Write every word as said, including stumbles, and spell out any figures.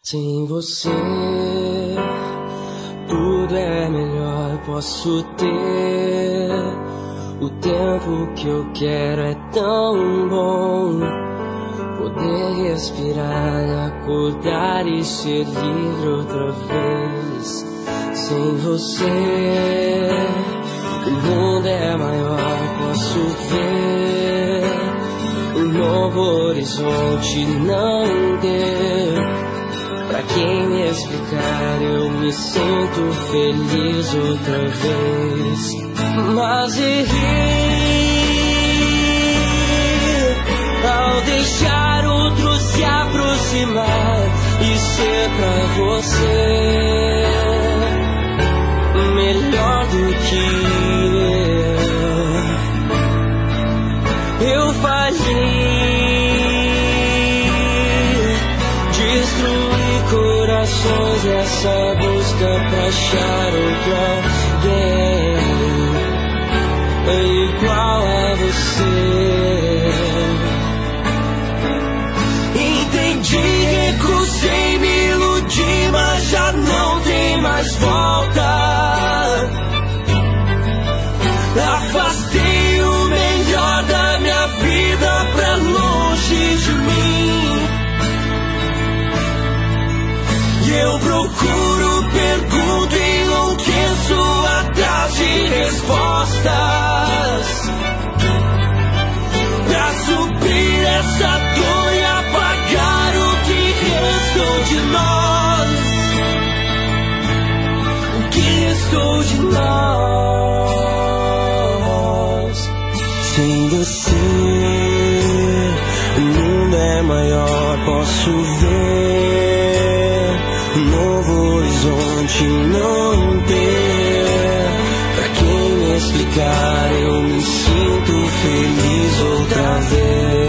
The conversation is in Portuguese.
Sem você, tudo é melhor. Posso ter o tempo que eu quero, é tão bom poder respirar, acordar e ser livre outra vez. Sem você, o mundo é maior. Posso ver um novo horizonte, não ter pra quem me explicar. Eu me sinto feliz outra vez. Mas errei ao deixar outro se aproximar e ser pra você melhor do que eu. Eu falhei, destruí corações nessa busca pra achar outro alguém igual a você. Entendi, recusei, me iludi, mas já não tem mais volta. Afastei o melhor da minha vida pra longe de mim. E eu procuro, pergunto, enlouqueço atrás de respostas pra suprir essa dor e apagar o que restou de nós. O que restou de nós. Sem você, o mundo é maior. Posso ver um novo horizonte, não ter pra quem me explicar. Eu me sinto feliz outra vez.